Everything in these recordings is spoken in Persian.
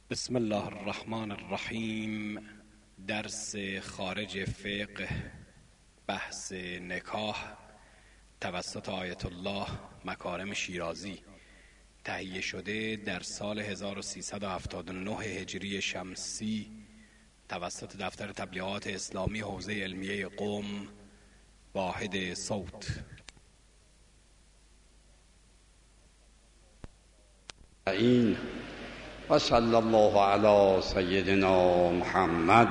بسم الله الرحمن الرحیم. درس خارج فقه، بحث نکاح توسط آیت الله مکارم شیرازی، تهیه شده در سال 1379 هجری شمسی توسط دفتر تبلیغات اسلامی حوزه علمیه قم، واحد صوت. و صلی الله علی سیدنا محمد.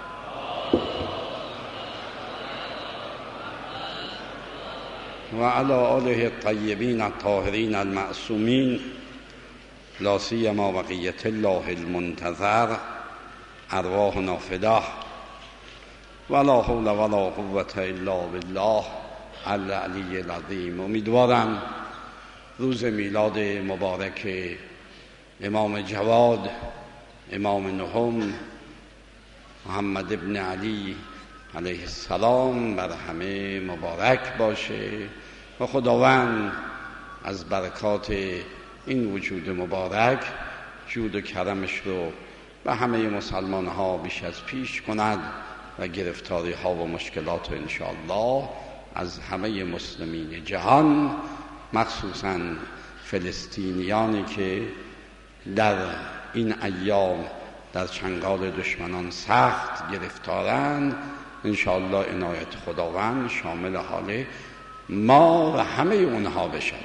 و علی آله الطیبین الطاهرین المعصومین، لا سیما بقیة الله المنتظر، ارواحنا فداه. ولا حول ولا قوة الا بالله العلی العظیم. امیدوارم روز میلاد مبارک امام جواد، امام نهم، محمد ابن علی علیه السلام بر همه مبارک باشه و خداوند از برکات این وجود مبارک جود و کرمش رو به همه مسلمان ها بیش از پیش کند و گرفتاری ها و مشکلات رو انشاءالله از همه مسلمین جهان، مخصوصا فلسطینیانی که در این ایام در چنگال دشمنان سخت گرفتارند، انشاءالله عنایت خداوند شامل حال ما و همه اونها بشود.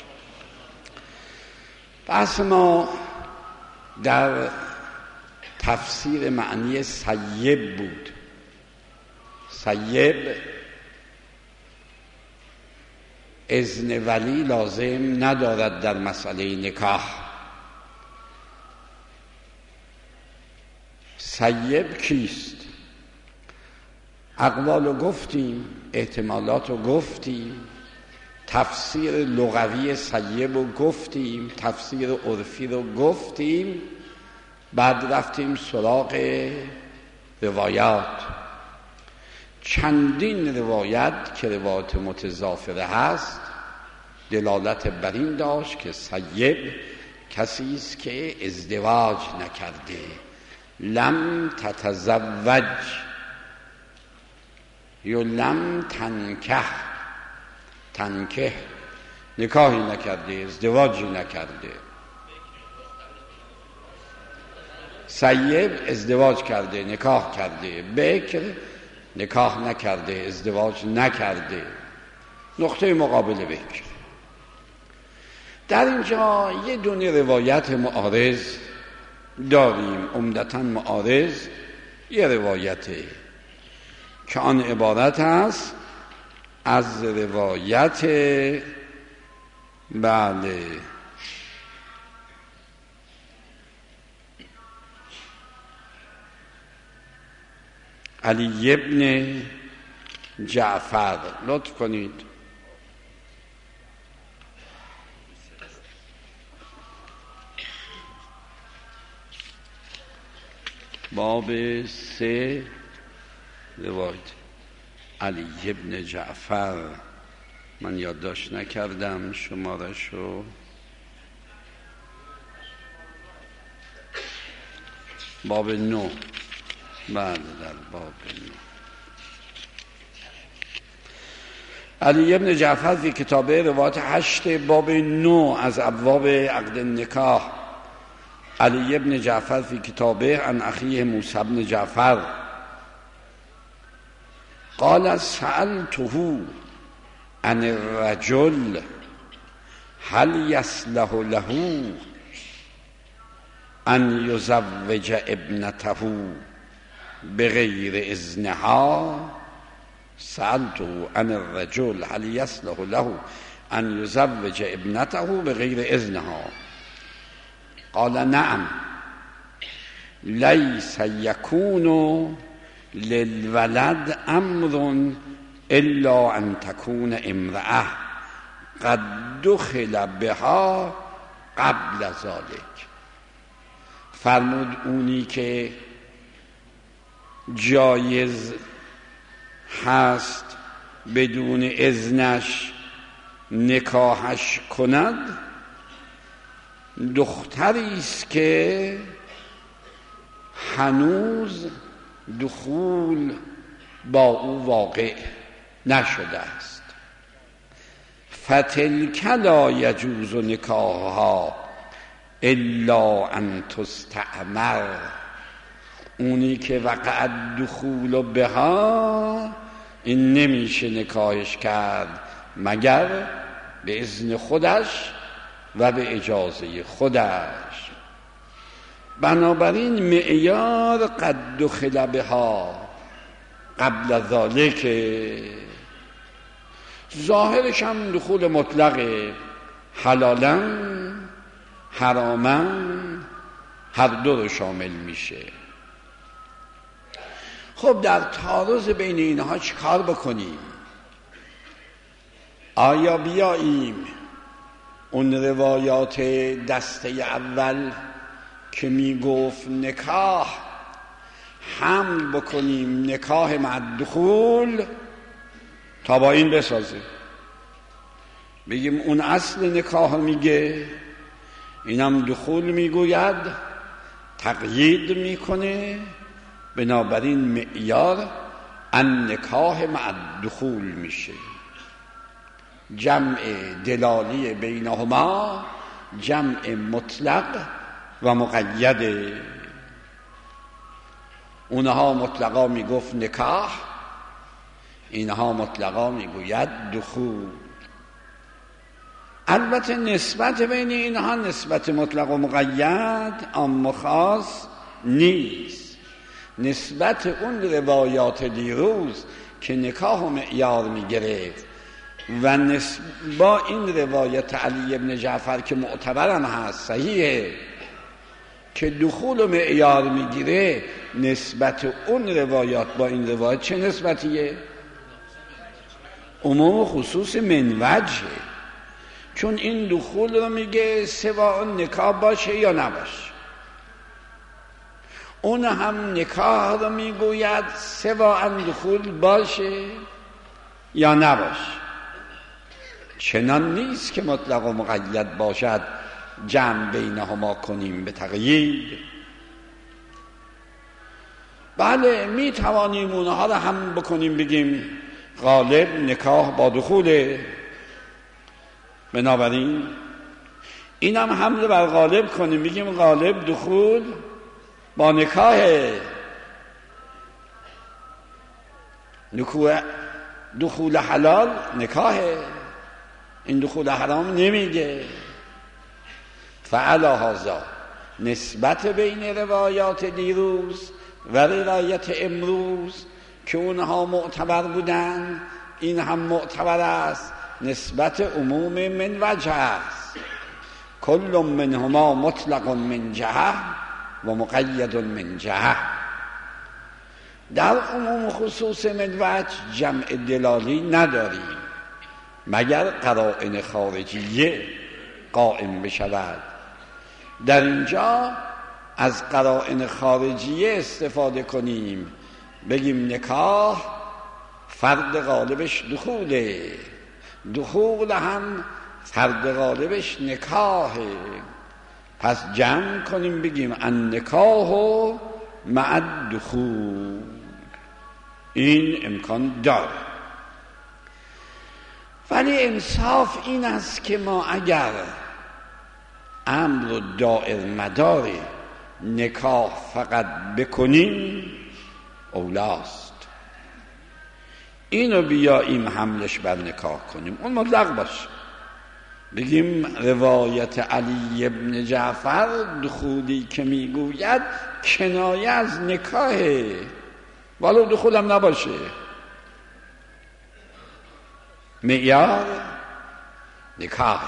بحث ما در تفسیر معنی سیب بود. سیب اذن ولی لازم ندارد در مسئله نکاح. سیب کیست؟ اقوال رو گفتیم، احتمالات رو گفتیم، تفسیر لغوی سیب رو گفتیم، تفسیر عرفی رو گفتیم، بعد رفتیم سراغ روایات. چندین روایت که روایت متضافره هست دلالت بر این داشت که سیب کسی است که ازدواج نکرده، لم تتزوج یا لم تنکح، نکاحی نکرده، ازدواجی نکرده. سیب ازدواج کرده، نکاح کرده. بکر نکاح نکرده، ازدواج نکرده. نقطه مقابل بکر. در اینجا یه دونه روایت معارض داریم، عمدتاً معارض یه روایته که آن عبارت است از روایت علی ابن جعفر. لطف کنید باب 3 روایت علی ابن جعفر. من یادداشت نکردم شماره‌شو. باب 9. بله، در باب 9 علی ابن جعفر فی کتابه روایت 8 باب 9 از ابواب عقد النکاح. علی ابن جعفر فی کتابه عن اخیه موسی بن جعفر قال سألته عن الرجل هل يصلح له ان يزوج ابنته بغیر اذنها. سألته عن الرجل هل يصلح له ان يزوج ابنته بغیر اذنها. قال نعم ليس يكون للولد امر الا ان تكون امرأة قد دخل بها قبل ذلك. فرمود اونی که جایز هست بدون اذنش نکاحش کند دختری است که هنوز دخول با او واقع نشده است. فتلک لا یجوز نکاحها الا ان تستعمر، اونی که وقع دخول بها این نمیشه نکاحش کرد مگر به اذن خودش و به اجازه خودش. بنابراین معیار قد دخل بها قبل ذالک، ظاهرش هم دخول مطلقه، حلالا حراما هر دو رو شامل میشه. خب در تعارض بین اینها چی کار بکنیم؟ آیا بیاییم اون روایات دسته اول که میگفت نکاح حمل بکنیم نکاح مع دخول تا با این بسازیم، بگیم اون اصل نکاح میگه، اینم دخول میگوید، تقیید میکنه، بنابراین معیار ان نکاح مع دخول میشه. جمع دلالی بینهما جمع مطلق و مقید. اونها مطلقا میگفت نکاح، اینها مطلقا میگوید دخول. البته نسبت بین اینها نسبت مطلق و مقید عام و خاص نیست. نسبت اون روایات دیروز که نکاح و معیار میگرفت و با این روایت علی ابن جعفر که معتبرم هست، صحیحه، که دخول و معیار میگیره، نسبت اون روایات با این روایت چه نسبتیه؟ عموم و خصوص من وجه، چون این دخول رو میگه سواء نکاح باشه یا نباشه، اون هم نکاح رو میگوید سواء دخول باشه یا نباشه. چنان نیست که مطلق و مقید باشد جمع بینهما کنیم به تقیید. بله می توانیم اونها رو هم بکنیم، بگیم غالب نکاح با دخوله، بنابراین اینم حمله بر غالب کنیم، بگیم غالب دخول با نکاحه، دخول حلال نکاحه، این دخول حرام نمیگه. فعلی هذا نسبت بین روایات دیروز و روایت امروز که اونها معتبر بودن این هم معتبر است، نسبت عموم من وجه است. کل منهما مطلق من جهه و مقید من جهه. در عموم خصوص من وجه جمع دلالی نداریم مگر قرائن خارجیه قائم بشود. در اینجا از قرائن خارجیه استفاده کنیم، بگیم نکاح فرد غالبش دخوله، دخول هم فرد غالبش نکاحه، پس جمع کنیم بگیم النکاح مع الدخول. این امکان داره، ولی انصاف این است که ما اگر امر و دائر مدار نکاح فقط بکنیم اولاست، اینو بیاییم حملش بر نکاح کنیم، اون مطلق باشه، بگیم روایت علی ابن جعفر دخولی که میگوید کنایه از نکاحه ولو دخولم نباشه، معیار نکاح.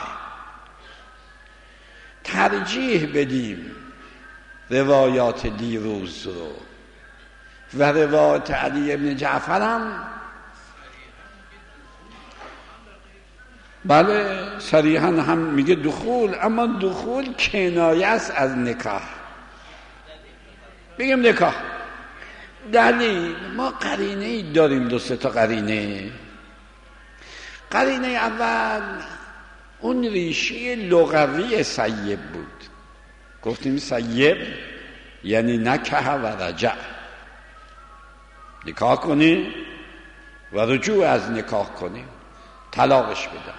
ترجیح بدیم روایات دیروز رو و روایت علی ابن جعفر هم بله صریحا هم میگه دخول، اما دخول کنایه است از نکاح، بگیم نکاح. دلیل ما قرینه ای داریم، دو سه تا قرینه. قرینه اول اون ریشه لغوی سیب بود، گفتیم سیب یعنی نکح و رجع، نکاح کنی و رجوع از نکاح کنی، طلاقش بدن.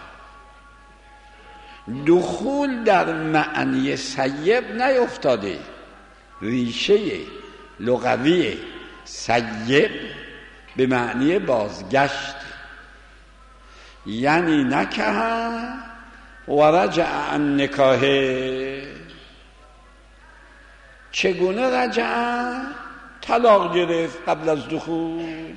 دخول در معنی سیب نیفتاده. ریشه لغوی سیب به معنی بازگشت، یعنی نکح و رجع عن نکاحه. چگونه رجع؟ طلاق گرفت قبل از دخول.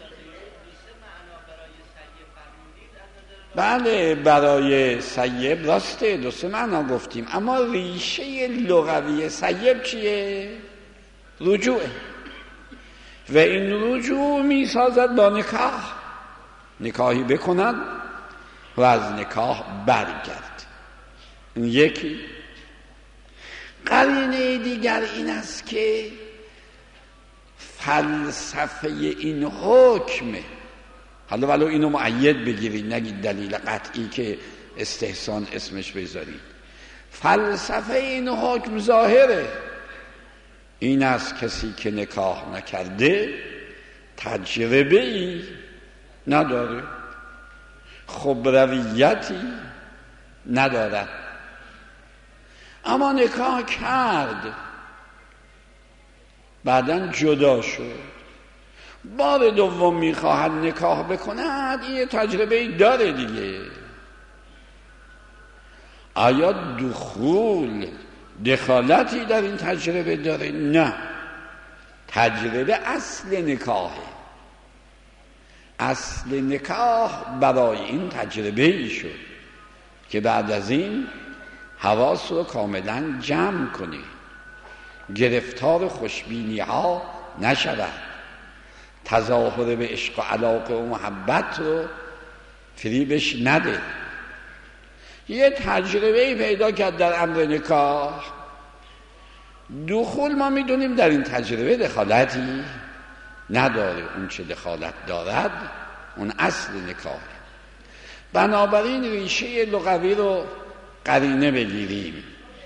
بله برای سیب راسته، دو سه معنا گفتیم، اما ریشه لغوی سیب چیه؟ رجوعه. و این رجوع می سازد با نکاح، نکاحی بکند و از نکاح برگرد. این یکی. قرینه دیگر این است که فلسفه این حکمه، حالا ولو اینو مؤید بگیرید، نگید دلیل قطعی که استحسان اسمش بذارید. فلسفه این حکم ظاهره، این است کسی که نکاح نکرده تجربه ای نداره، خبرویتی ندارد، اما نکاح کرد، بعداً جدا شد، بار دوم میخواهد نکاح بکند، یه تجربه داره دیگه. آیا دخول دخالتی در این تجربه داره؟ نه، تجربه اصل نکاحه. اصل نکاح برای این تجربه ای شد که بعد از این حواس رو کاملا جمع کنی، گرفتار خوشبینی ها نشود، تظاهر به عشق و علاقه و محبت رو فریبش نده. یه تجربه پیدا کرد در امر نکاح، دخول ما میدونیم در این تجربه دخالتی نداره، اون چه دخالت دارد اون اصل نکاحه. بنابراین ریشه لغوی رو قرینه بگیریم.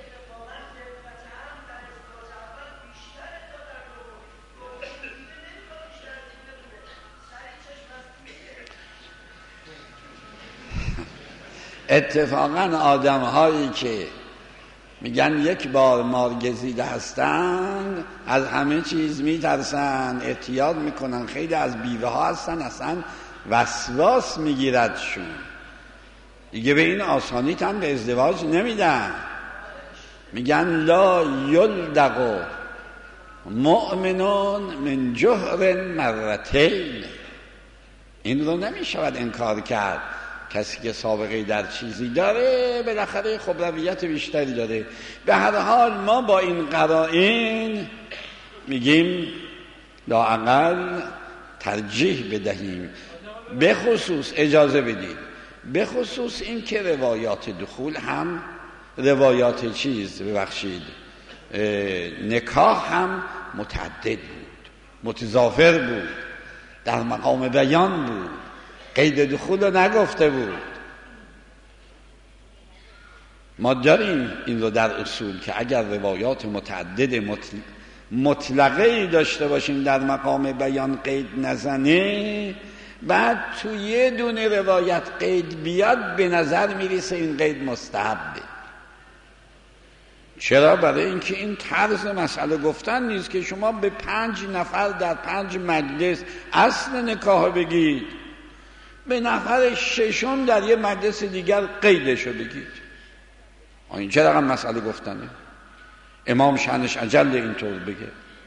اتفاقا آدم هایی که میگن یک بار مارگزیده هستن از همه چیز میترسن، احتیاط میکنن. خیلی از بیوه ها هستن اصلا وسواس میگیردشون، دیگه به این آسانی هم به ازدواج نمیدن. میگن لا یلدغ مؤمنون من جهر مرتین، این رو نمیشود انکار کرد. کسی که سابقه در چیزی داره بالاخره خبرویت بیشتری داره. به هر حال ما با این قرائن میگیم لااقل ترجیح بدهیم، به خصوص اجازه بدیم، به خصوص این که روایات دخول هم روایات نکاح هم متعدد بود، متضافر بود، در مقام بیان بود، قید دخول رو نگفته بود. ما داریم این رو در اصول که اگر روایات متعدد مطلقه داشته باشیم در مقام بیان قید نزنه، بعد تو یه دونه روایت قید بیاد به نظر میرسه این قید مستحبه. چرا؟ برای اینکه این طرز مسئله گفتن نیست که شما به 5 نفر در 5 مجلس اصل نکاح بگید، به نفر 6 در یه مجلس دیگر قیدشو بگید. این چه رقم مسئله گفتنه؟ امام شأنش عجل اینطور بگه.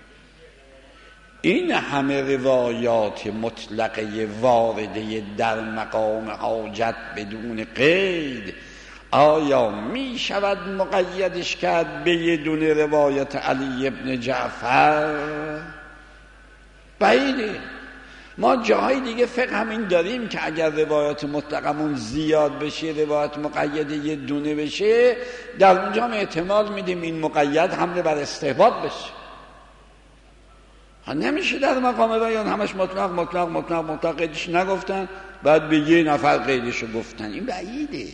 این همه روایات مطلقه وارده در مقام حاجت بدون قید، آیا می شود مقیدش کرد به یه دونه روایت علی ابن جعفر؟ بعیده. ما جاهای دیگه فقه همین داریم که اگر روایات مطلقمون زیاد بشه، روایت مقید یه دونه بشه، در اونجا هم احتمال میدیم این مقید حمله بر استحباب بشه. نمیشه در مقام بیان همش مطلق مطلق مطلق مطلق قیدش نگفتن، بعد به یه نفر قیدشو گفتن. این بعیده.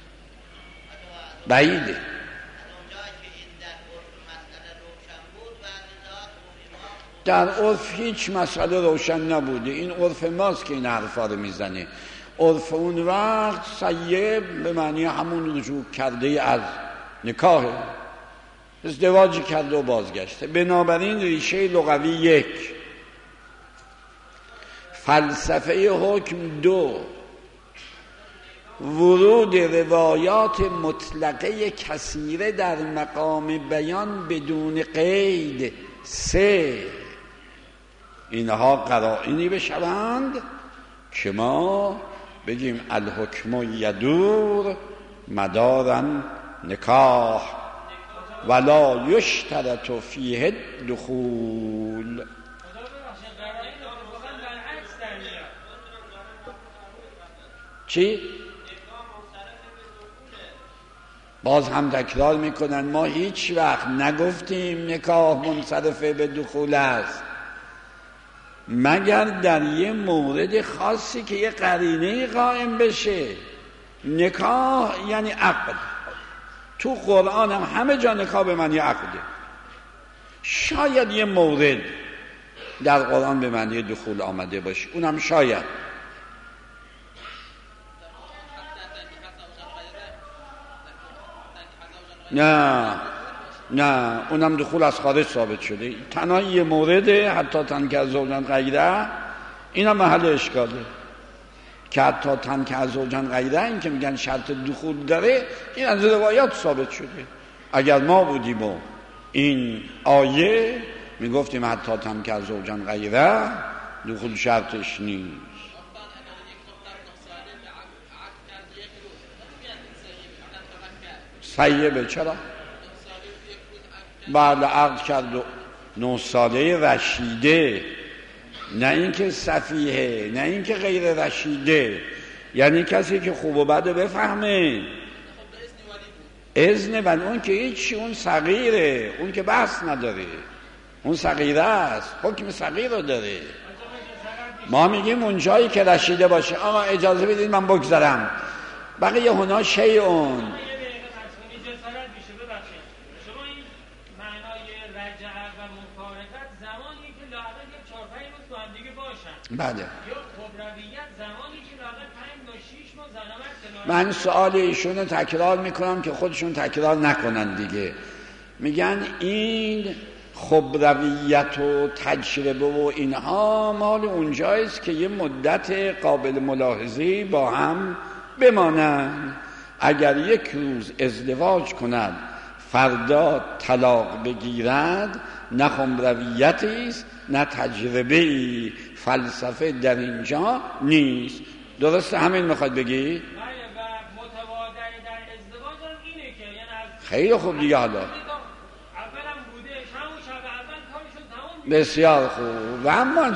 بعیده. در عرف هیچ مسئله روشن نبوده. این عرف ماست که این حرفا رو میزنه. عرف اون وقت سیب به معنی همون رجوع کرده از نکاح، ازدواجی کرده و بازگشته. بنابراین ریشه لغوی یک، فلسفه حکم دو، ورود روایات مطلقه کثیره در مقام بیان بدون قید سه، اینها قرائنی بشوند که ما بگیم الحکم یدور مدارا نکاح ولا یشترط فیه دخول. چی؟ باز هم تکرار میکنن ما هیچ وقت نگفتیم نکاح منصرفه به دخول است مگر در یه مورد خاصی که یه قرینه قائم بشه. نکاح یعنی عقد. تو قرآن هم همه جا نکاح به معنی عقده. شاید یه مورد در قرآن به معنی دخول آمده باشه، اونم شاید. نه اونم دخول از خارج ثابت شده. تنها یه مورده حتی تنک از زوجن غیره، اینم محل اشکاله که حتی تنک از زوجن غیره این که میگن شرط دخول داره، این از روایات ثابت شده. اگر ما بودیم و این آیه میگفتیم حتی تنک از زوجن غیره دخول شرطش نیست. سیبه چرا؟ بعد عقد کرد و 9 ساله رشیده، نه اینکه سفیه، نه اینکه غیر رشیده، یعنی کسی که خوب و بد بفهمه. اذن و اون که هیچی، اون صغیره، اون که بحث نداره، اون صغیره است، حکم صغیر رو داره. ما میگیم اون جایی که رشیده باشه آقا اجازه بدید من بگذرم، بقیه هنا شیعون. بله. من سؤال ایشون رو تکرار میکنم که خودشون تکرار نکنن دیگه. میگن این خبرویت و تجربه و اینها مال اونجایست که یه مدت قابل ملاحظه‌ای با هم بمانن. اگر یک روز ازدواج کند فردا طلاق بگیرد، نه خبرویتی است نه تجربه‌ای، فلسفه در اینجا نیست. درسته همین میخواد بگی؟ خیلی خوب دیگه. حالا بسیار خوب. و اما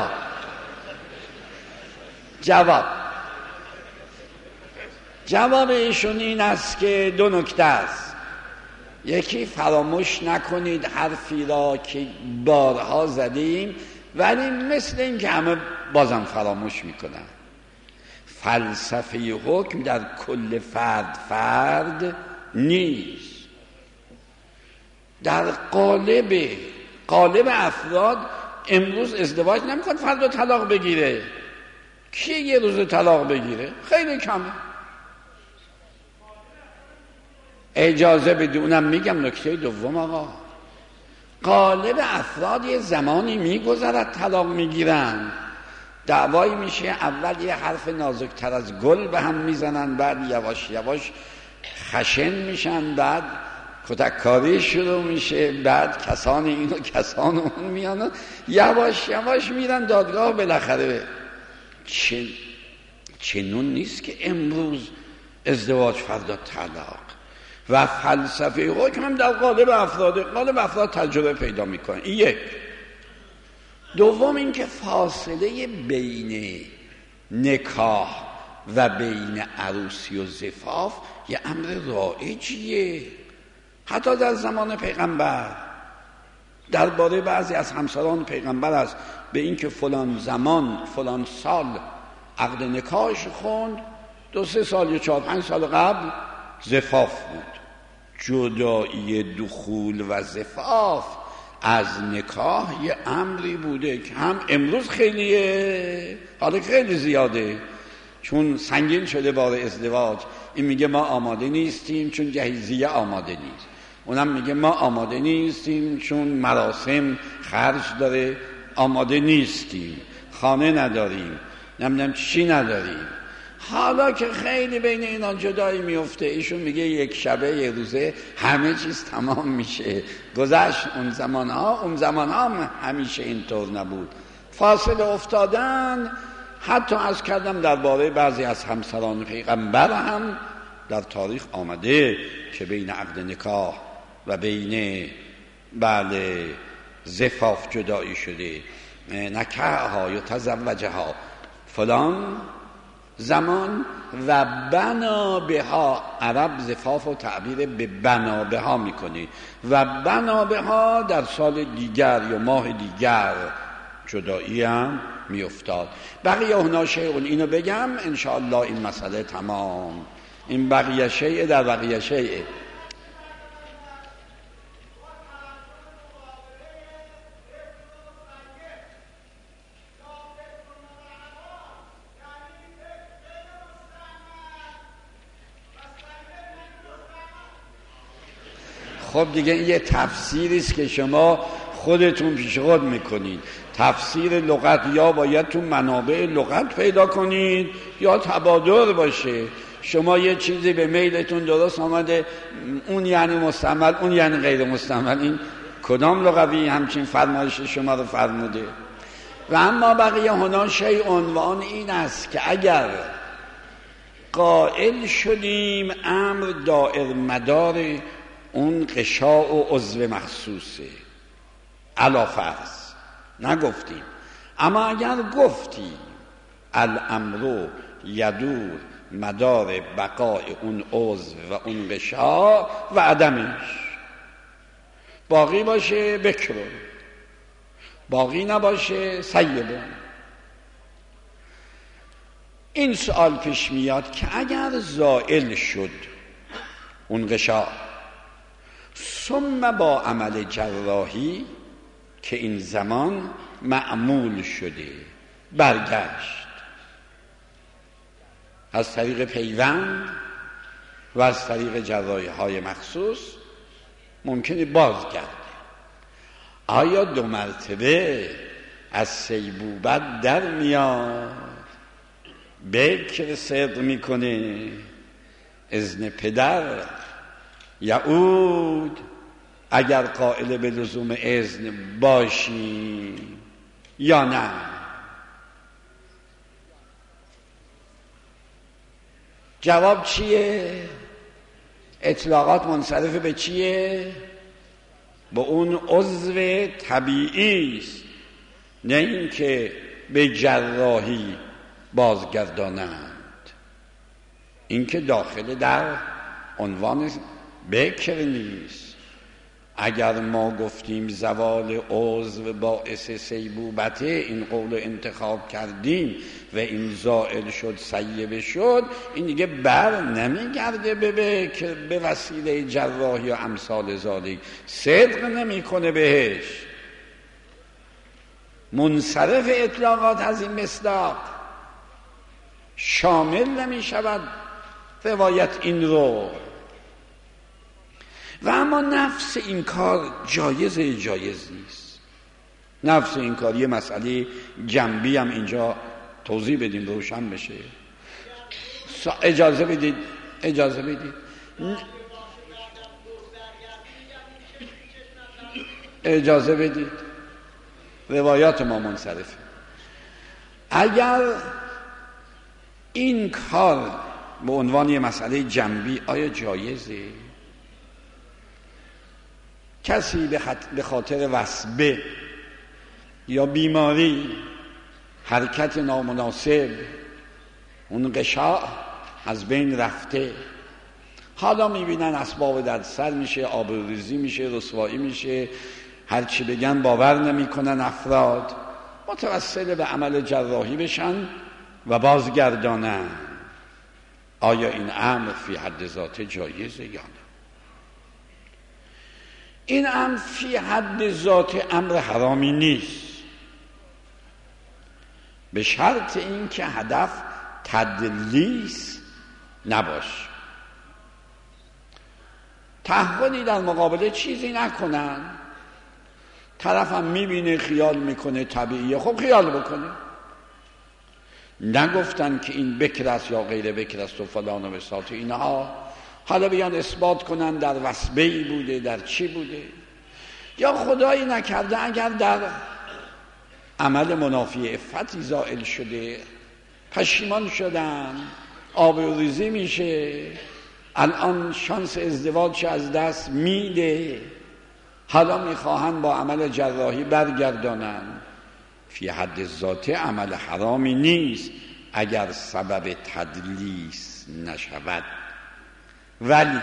جواب ایشون این است که 2 نکته است. یکی، فراموش نکنید حرفی را که بارها زدیم ولی مثل این که همه بازم فراموش میکنن. فلسفه حکم در کل فرد نیست. در قالب افراد امروز ازدواج نمیکنه فردا طلاق بگیره. کی یه روز طلاق بگیره؟ خیلی کمه. اجازه بدونم میگم نکته دوم آقا، قالب افراد یه زمانی میگذرد طلاق میگیرن، دعوایی میشه، اول یه حرف نازکتر از گل به هم میزنن، بعد یواش یواش خشن میشن، بعد کتککاری شروع میشه، بعد کسان اینو کسان اون میان، یواش یواش میرن دادگاه. بالاخره چنون نیست که امروز ازدواج فردا طلاق. و فلسفه حکم هم در قالب افراد تجربه پیدا میکنه. این یک. دوم این که فاصله بین نکاح و بین عروسی و زفاف یه امر رایجیه. حتی در زمان پیغمبر درباره بعضی از همسران پیغمبر است به این که فلان زمان فلان سال عقد نکاحش خوند، 2-3 سال یا 4-5 سال قبل زفاف بود. جدایی دخول و زفاف از نکاح یه امری بوده که هم امروز خیلیه، حالا خیلی زیاده، چون سنگین شده بار ازدواج. این میگه ما آماده نیستیم چون جهیزیه آماده نیست، اونم میگه ما آماده نیستیم چون مراسم خرج داره آماده نیستیم، خانه نداریم، نمیدونم چی نداریم. حالا که خیلی بین اینا جدایی میفته، ایشون میگه یک شبه یک روزه همه چیز تمام میشه. گذشت اون زمان ها همیشه اینطور نبود، فاصله افتادن. حتی از کردم درباره بعضی از همسران پیغمبر هم در تاریخ آمده که بین عقد نکاح و بین زفاف جدایی شده. نکاحها یا تزوجها فلان زمان و بنابها، عرب زفاف و تعبیر به بنابها میکنه و بنابها در سال دیگر یا ماه دیگر جدایی هم میافتاد. بقیه هنا شیء، اینو بگم انشاءالله این مسئله تمام. این بقیه شیء در بقیه شیء. خب دیگه این یه تفسیری است که شما خودتون پیش خود میکنید. تفسیر لغت یا باید تو منابع لغت پیدا کنید یا تبادر باشه. شما یه چیزی به میلتون درست آمده، اون یعنی مستعمل، اون یعنی غیر مستعمل. این کدام لغوی همچین فرمایش شما رو فرموده؟ و اما بقیه هنا شیء، عنوان این است که اگر قائل شدیم امر دائر مدار اون غشاء و عضو مخصوصه، علی فرض نگفتیم، اما اگر گفتیم الامر یدور مدار بقای اون عضو و اون غشاء و عدمش، باقی باشه بکرون، باقی نباشه سیبون. این سوال پیش میاد که اگر زائل شد اون غشاء ثم با عمل جراحی که این زمان معمول شده برگشت از طریق پیوند و از طریق جراحی های مخصوص، ممکنه بازگرده. آیا 2 مرتبه از سیبوبت در میاد، بکر صدق میکنه، اذن پدر یعود اگر قائل به لزوم اذن باشی یا نه؟ جواب چیه؟ اطلاقات منصرف به چیه؟ به اون عضو طبیعی است، نه این که به جراحی بازگردانند. این که داخل در عنوان بکر نیست. اگر ما گفتیم زوال عضو باعث سیبوبته، این قول انتخاب کردیم و این زائل شد سیبه شد، این دیگه بر نمیگرده به وسیله جراحی و امثال ذالک، صدق نمیکنه بهش، منصرف اطلاقات از این مصداق، شامل نمیشود روایت این رو. و اما نفس این کار جایز نیست. نفس این کار یه مسئله جنبی هم اینجا توضیح بدیم روشن بشه. اجازه بدید روایات ما منصرفه. اگر این کار به عنوان یه مسئله جنبی آیا جایزه؟ کسی به خاطر وثبه یا بیماری، حرکت نامناسب، اون غشاء از بین رفته، حالا میبینن اسباب دردسر میشه، آبروریزی میشه، رسوایی میشه، هرچی بگن باور نمیکنن افراد، متوسل به عمل جراحی بشن و بازگردانن. آیا این امر فی حد ذاته جایزه یا نه؟ این هم فی حد ذات امر حرامی نیست، به شرط این که هدف تدلیس نباشه، تحولی در مقابل چیزی نکنن، طرفم میبینه خیال میکنه طبیعیه، خب خیال بکنه، نگفتن که این بکر است یا غیر بکر است و فلان و بساط اینها، حالا بیان اثبات کنن در وسبه‌ای بوده، در چی بوده، یا خدایی نکرده اگر در عمل منافی عفتی زائل شده، پشیمان شدن، آبروریزی میشه، الان شانس ازدواج از دست میده، حالا میخواهن با عمل جراحی برگردانن، فی حد ذاته عمل حرامی نیست اگر سبب تدلیس نشود. ولی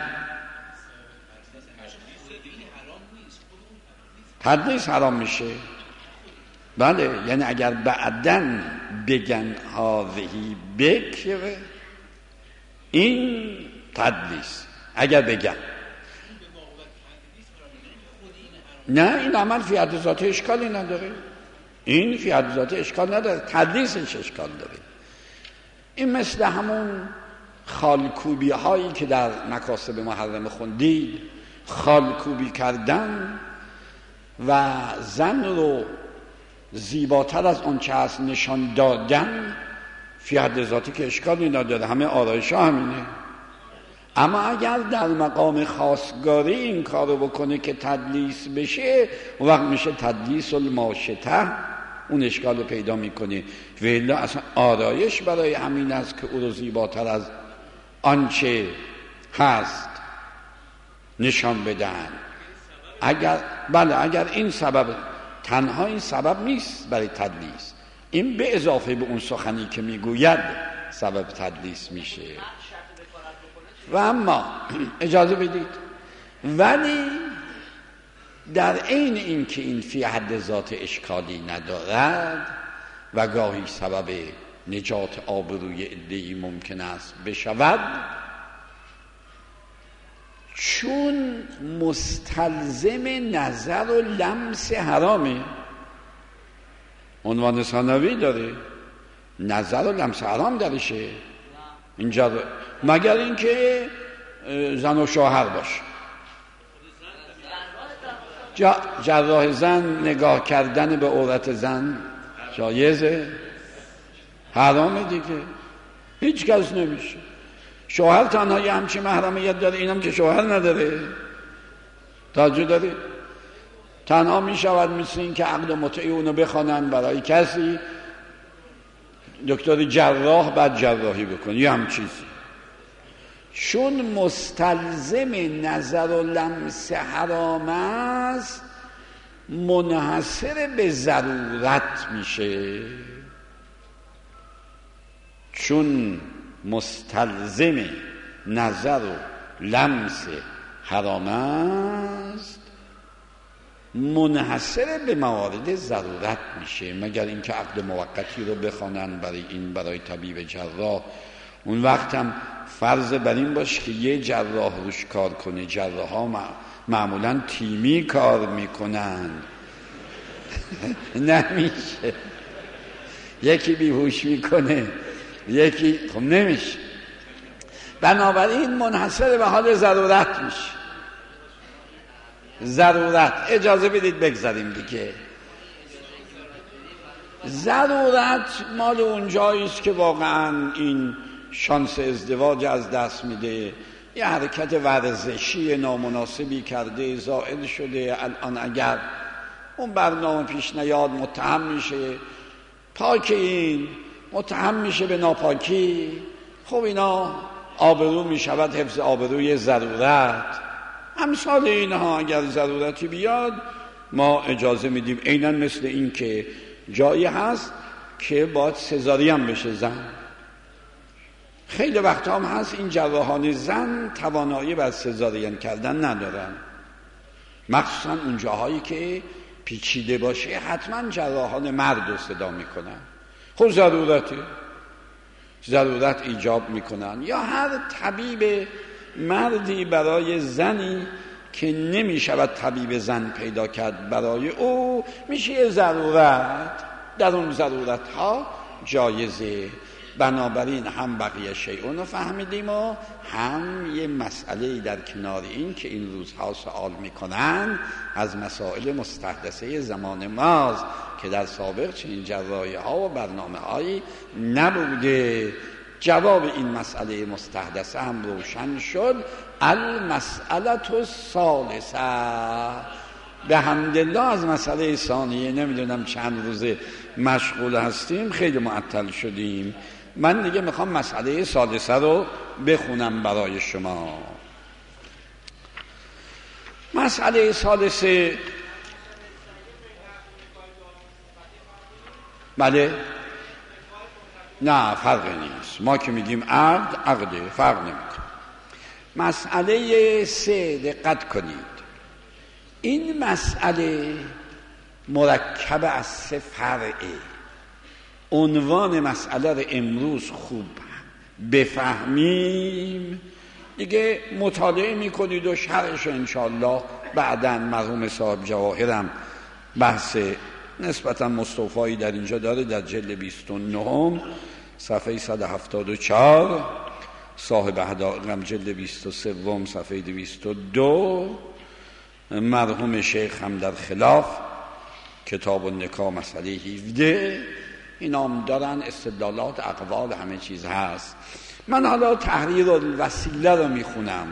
تدلیس حرام میشه، بله، یعنی اگر بعدن بگن هذهی بکر، این تدلیس اگر بگن نه این عمل فی حد ذاته اشکالی نداره، این فی حد ذاته اشکال نداره، تدلیسش اشکال داره. این مثل همون خالکوبی هایی که در مکاسب محرم خوندید، خالکوبی کردن و زن رو زیباتر از اون چه هست نشان دادن، فی حد ذاتی که اشکالی نداره، همه آرایش ها همینه. اما اگر در مقام خواستگاری این کارو بکنه که تدلیس بشه، اون وقت میشه تدلیس الماشطه، اون اشکال پیدا میکنه. و الا اصلا آرایش برای همین است که او رو زیباتر از آنچه هست نشان بدن. اگر این سبب، تنها این سبب نیست برای تدلیس، این به اضافه به اون سخنی که میگوید سبب تدلیس میشه. و اما اجازه بدید، ولی در عین این که این فی حد ذات اشکالی ندارد و گاهی سبب نجات آبروی عده‌ای ممکن است بشود، چون مستلزم نظر و لمس حرامه، عنوان ثانوی داره، نظر و لمس حرام درشه اینجا، مگر اینکه زن و شوهر باشه. جراح زن نگاه کردن به عورت زن جایزه؟ حرامه دیگه، هیچ کس نمیشه. شوهر تنها یه همچین محرمیت داره، اینم که شوهر نداره. توجه داری؟ تنها میشود مثل این که عقد متعی اونو بخوانن برای کسی، دکتر جراح بعد جراحی بکنه، یه هم چیزی. چون مستلزم نظر و لمس حرام است، منحصر به ضرورت میشه. چون مستلزم نظر و لمس حرام است، منحصر به موارد ضرورت میشه، مگر اینکه عقد موقتی رو بخوانن برای طبیب جراح. اون وقت هم فرض بر این باشه که یه جراح روش کار کنه. جراح ها معمولا تیمی کار میکنن نمیشه یکی بیهوش میکنه یکی، خب نمیشه. بنابراین منحصر به حال ضرورت میشه. ضرورت، اجازه بدید بگذاریم دیگه. ضرورت مال اون جاییست که واقعا این شانس ازدواج از دست میده، یه حرکت ورزشی نامناسبی کرده، زائل شده، الان اگر اون برنامه پیش نیاد متهم میشه، پاک این متهم میشه به ناپاکی، خب اینا آبرو میشود، حفظ آبروی ضرورت. امثال اینها اگر ضرورتی بیاد ما اجازه میدیم. عیناً مثل این که جایی هست که باید سزارین بشه زن، خیلی وقت هم هست این جراحان زن توانایی بر سزارین کردن ندارن، مخصوصا اون جاهایی که پیچیده باشه حتما جراحان مرد رو صدا میکنن. خب ضرورت ایجاب میکنن، یا هر طبیب مردی برای زنی که نمی شود طبیب زن پیدا کرد برای او، میشه ضرورت. در اون ضرورت ها جایزه. بنابراین هم بقیه شیعون رو فهمیدیم و هم یه مسئله در کنار این که این روزها سوال میکنن از مسائل مستحدثه زمان ماست که در سابق چنین جراحی ها و برنامه هایی نبوده. جواب این مسئله مستحدثه هم روشن شد. المسئله الثالثه، به حمدالله از مسئله ثانیه نمیدونم چند روزه مشغول هستیم، خیلی معطل شدیم. من دیگه میخوام مسئله ثالثه رو بخونم برای شما. مسئله ثالثه، بله، نه فرق نیست. ما که میگیم عقده فرق نمیکنه. مسئله 3 دقت کنید. این مسئله مرکب از 3 فرعه. عنوان مسئله رو امروز خوب بفهمیم، دیگه مطالعه میکنید و شرحش انشاءالله بعداً مرحوم صاحب جواهرم بحث نسبتاً مستوفایی در اینجا داره، در جلد 29 صفحه 174، صاحب حدائقم جلد 23 صفحه 202، مرحوم شیخ هم در خلاف کتاب النکاح مسئله 17، اینا هم دارن استدلالات، اقوال، همه چیز هست. من حالا تحریر الوسیله رو میخونم.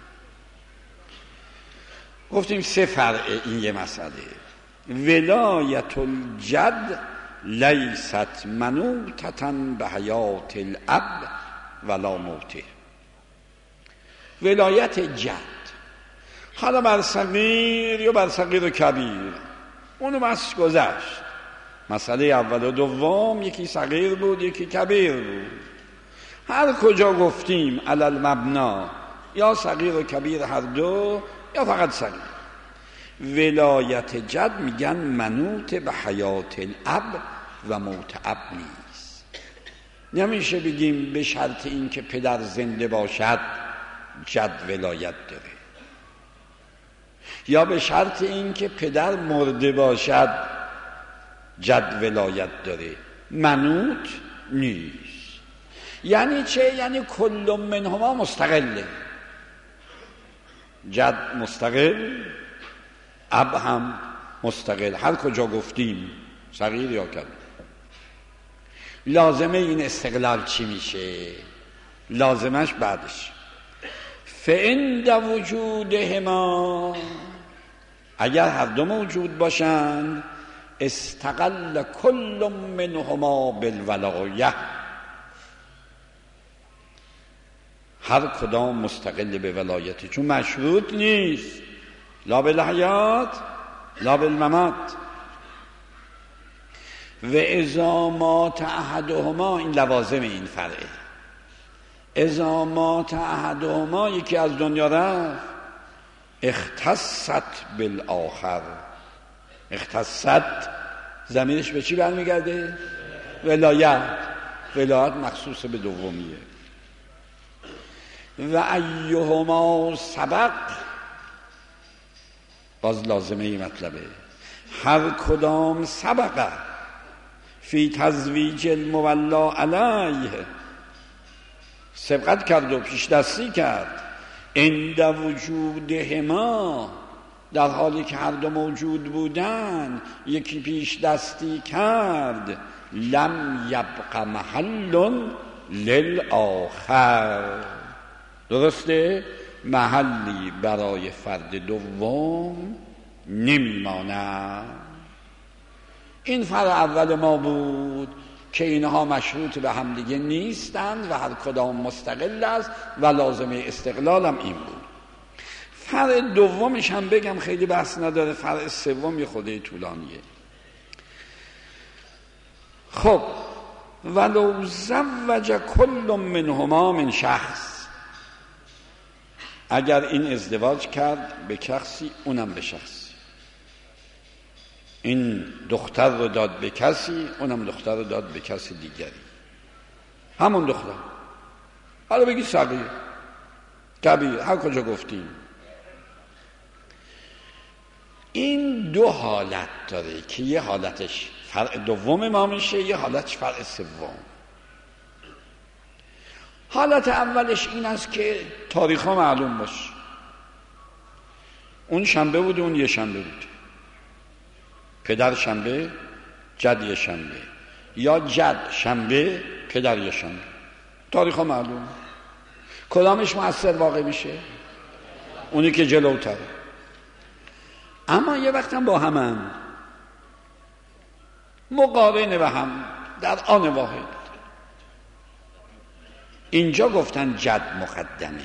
گفتیم 3 فرعه این یه مسئله. ولایت الجد لیست منوطة به حیات الاب ولا موته. ولایت جد حالا بر صغیر یا بر صغیر و کبیر، اونو بس گذشت. مسئله اول و دوم یکی صغیر بود یکی کبیر بود. هر کجا گفتیم علی المبنا یا صغیر و کبیر هر دو یا فقط صغیر. ولایت جد میگن منوط به حیات الاب و موت اب نیست. نمیشه بگیم به شرط این که پدر زنده باشد جد ولایت داره، یا به شرط این که پدر مرده باشد جد ولایت داره. منوط نیست. یعنی چه؟ یعنی کل منهما مستقله. جد مستقل، اب هم مستقل، هر کجا گفتیم صغیر یا کبیر. لازمه این استقلال چی میشه؟ لازمش بعدش فعند وجودهما، اگر هر دو موجود باشند استقل کل منهما بالولایه، هر کدام مستقل به ولایتی، چون مشروط نیست، لا بالحیات لا بالممات. و اذا مات احدهما، این لوازم این فرعه، اذا مات احدهما، یکی از دنیا رفت، اختصت بالآخر. اختصت ضمیرش به چی برمیگرده؟ ولایت. ولایت مخصوص به دومیه. و ایهما سبق، باز لازمه ای مطلبه، هر کدام سبقه فی تزویج المولا علیه، سبقت کرد و پیش دستی کرد، عند وجودهما، در حالی که هر دو موجود بودن یکی پیش دستی کرد، لم یبق محل للآخر، درسته؟ محلی برای فرد دوم نمیماند. این فرع اول ما بود که اینها مشروط به همدیگه نیستند و هر کدام مستقل است و لازمه استقلالم این بود. فرع دومش هم بگم خیلی بحث نداره، فرع سوم یه خورده طولانیه. خب ولو زوج کل منهما من شخص، اگر این ازدواج کرد به شخصی اونم به شخصی، این دختر رو داد به کسی اونم دختر رو داد به کسی دیگری، همون دختر، حالا بگی صغیر کبیر هر کجا گفتیم، این دو حالت داره که یه حالتش فرع دوم ما میشه، یه حالتش فرع سوم. حالت اولش این است که تاریخ ها معلوم باشه، اون شنبه بود، اون یه شنبه بود، پدر شنبه جد یه شنبه، یا جد شنبه پدر یه شنبه، تاریخ ها معلوم. کدامش مؤثر واقع میشه؟ اونی که جلوتره. اما یه وقتم با هم مقارنه به هم در آن واحد. اینجا گفتن جد مقدمه،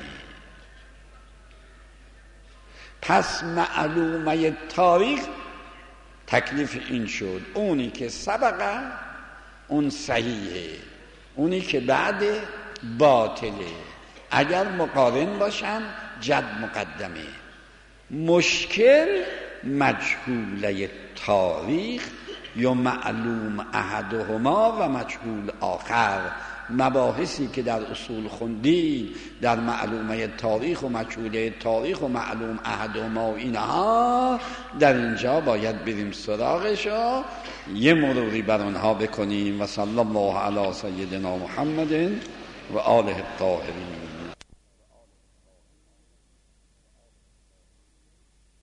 پس معلومه تاریخ تکلیف این شد اونی که سبقه اون صحیحه، اونی که بعد باطله. اگر مقارن باشن جد مقدمه. مشکل مجهوله تاریخ یا معلوم احدهما و مجهول آخر. مباحثی که در اصول خوندی در معلومه تاریخ و مجهوله تاریخ و معلوم احدهما و اینها، در اینجا باید بریم سراغش و یه مروری بر آنها بکنیم. و صلی الله علی سیدنا محمد و آله الطاهرین.